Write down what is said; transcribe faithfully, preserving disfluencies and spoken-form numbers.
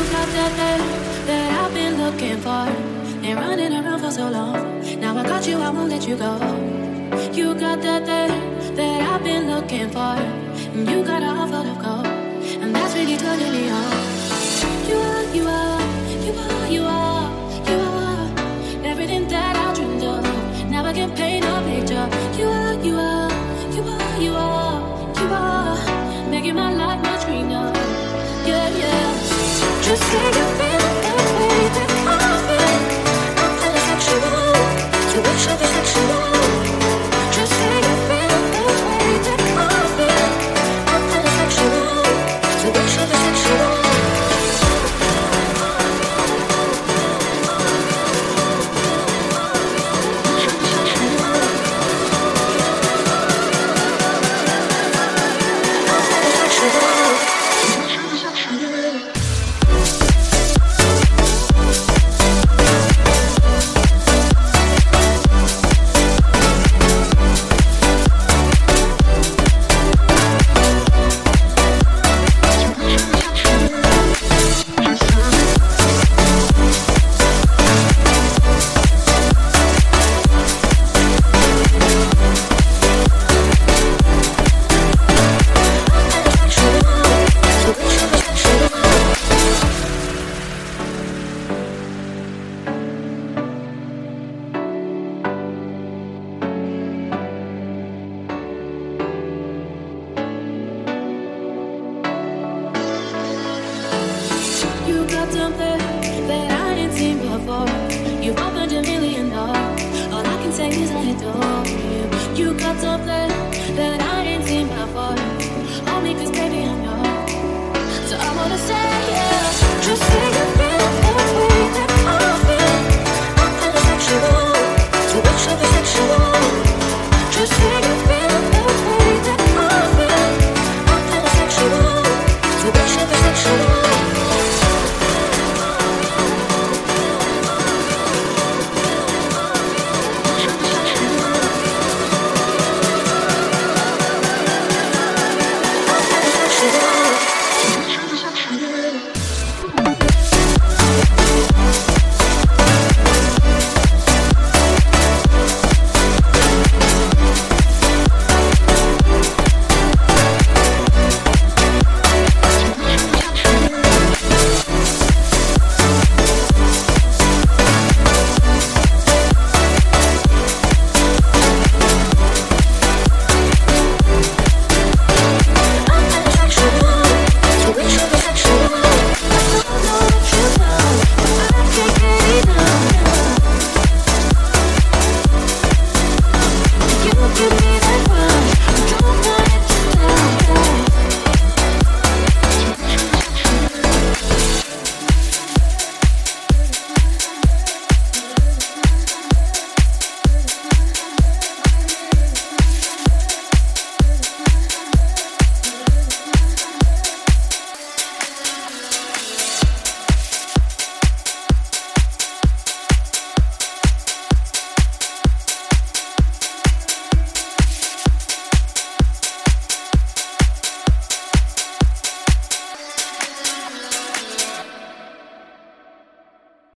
got that thing that I've been looking for. Been running around for so long. Now I got you, I won't let you go. You got that thing that I've been looking for. And you got a heart full of gold, and that's really turning me on. You are, you are, you are, you are, you are everything that I dreamed of. Now I can paint a picture. You are, you are, you are, you are, you are making my life much greener. Yeah, yeah. Just say you feel that way that I feel. I'm feeling sexual. So wish I was sexual. Just say you feel that way that I feel. I'm feeling sexual. So wish I was sexual. You got something that I ain't seen before. You've opened a million doors. All I can say is I adore you. You got something that I ain't seen before.